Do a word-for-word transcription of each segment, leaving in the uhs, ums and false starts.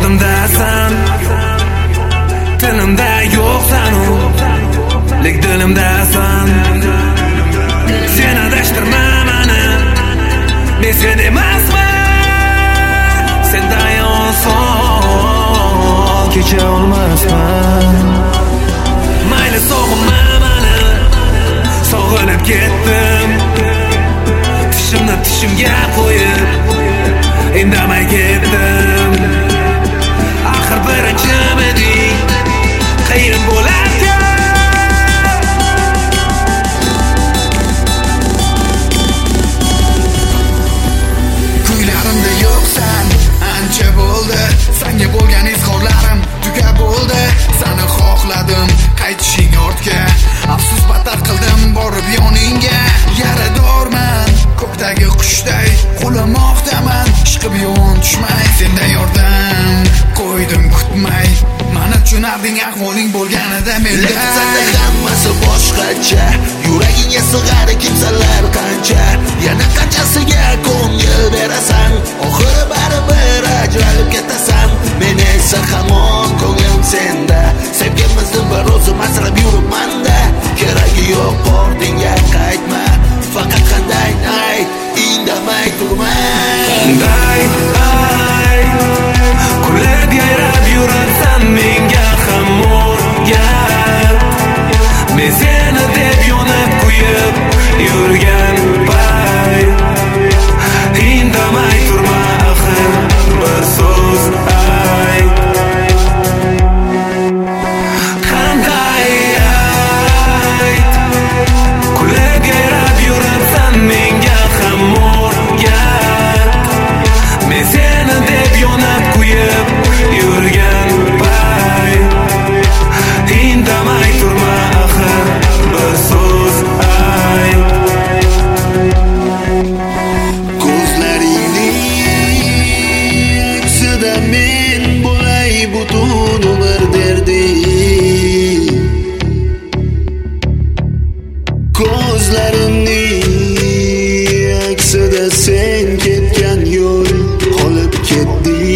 Yodimdasan, tilimda yo'qsan u, lek dilimdasan. Sen adashtirma meni, men sen emasman. Sendan oson kecha olmasman. Mayli sog'inma meni, sog'inib ketdim. Tishimni tishimga qo'yib indamay ketdim. Axir birinchimiding, qiyin bo'larkan. Kuylarimda yo'qsan, ancha bo'ldi. Senga bo'lgan izhorlarim tuga bo'ldi. Seni xohladim, qaytishing ortga. Afsus battar qildim borib yoningga. Yaradorman, ko'kdagi qushday qulamoqdaman. Ishqib yo'n tushmay, sendan yordam qo'ydim kutmay. Mani tushunarding ahvoling bo'lganida menday. Senda hammasi boshqacha, yuragingga sig'ar kimsalar qancha. Yana qanchasiga ko'ngil berasan, oxiri baribir ajralib ketasan. Men esa hamon ko'nglim senda, sevgimizni bir o'zim asrab yuribman-da. Keragi yo'q, ortingga qaytma, faqat qanday ayt, indamay turma. Qanday ay, kulib yayrab yurarsan menga hamorga. Men seni deb yonib kuyib yurgan pay. Indamay turma axir bir so'z ay. Qanday ayt, kulib yayrab yurarsan menga hamorga. Men seni deb yonib kuyib yurgan pay. Indamay turma axir bir so'z ay. Ko'zlaringning aksida men bo'lay butun umr derdim. Ko'zlarimning aksida sen ketgan yo'l qolib ketdi.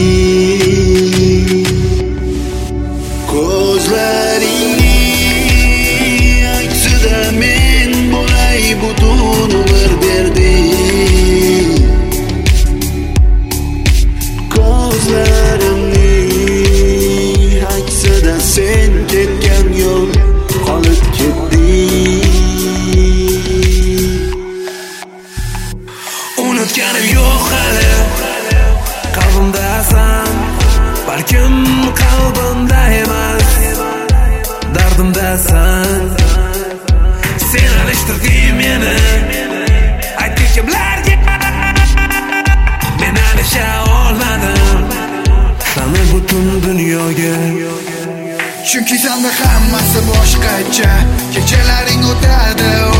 Ko'zlaringning aksida men bo'lay butun umr derdim. Ko'zlarimning aksida sen ketgan yo'l qolib ketdi. Unutganim yo'q hali, qalbimdasan. Balkim qalbimda emas, dardimdasan. Sen alishtirding meni, aytding kimlarga. Men alisha olmadim seni butun dunyoga. Chunki senda hammasi boshqacha. Kechalaring o'tadi